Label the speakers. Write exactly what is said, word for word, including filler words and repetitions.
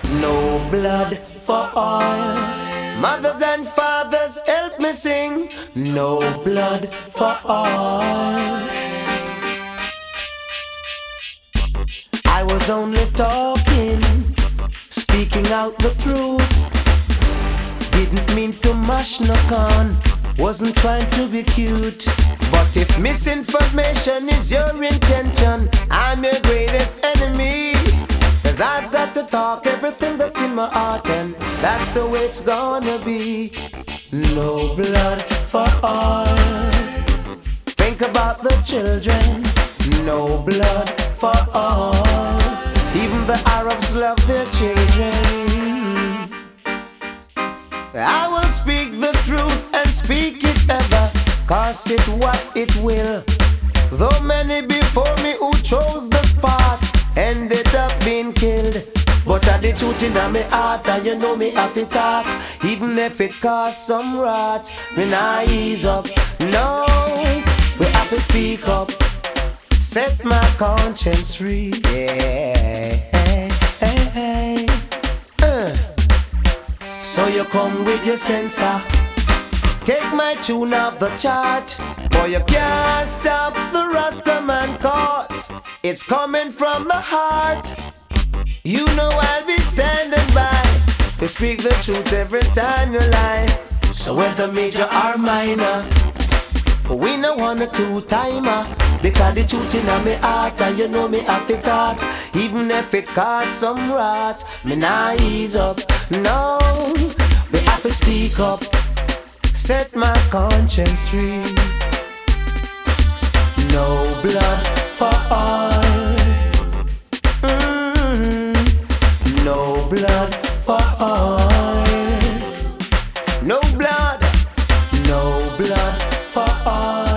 Speaker 1: No blood for oil. Mothers and fathers, help me sing. No blood for oil. I was only talking, speaking out the truth. Didn't mean to mash no con, wasn't trying to be cute. But if misinformation is your intention, I'm your greatest enemy. Cause I've got to talk everything that's in my heart, and that's the way it's gonna be. No blood for oil. Think about the children. No blood for oil. Even the Arabs love their children. I will speak the truth and speak it ever, cause it what it will. Though many before me who chose the spot ended up being killed, but I the truth in my heart, and you know me have to talk. Even if it costs some rot, me nah ease up. No, we have to speak up, set my conscience free. Yeah. Uh. So you come with your sensor, take my tune off the chart. Boy, you can't stop the Rastaman cause it's coming from the heart. You know I'll be standing by to speak the truth every time you lie. So whether major or minor, we no one a two-timer, because the truth in my heart, and you know me have to talk. Even if it costs some rot, me nah ease up. No, we have to speak up, set my conscience free. No blood for oil. Mm-hmm. No blood for oil. No blood, no blood for oil.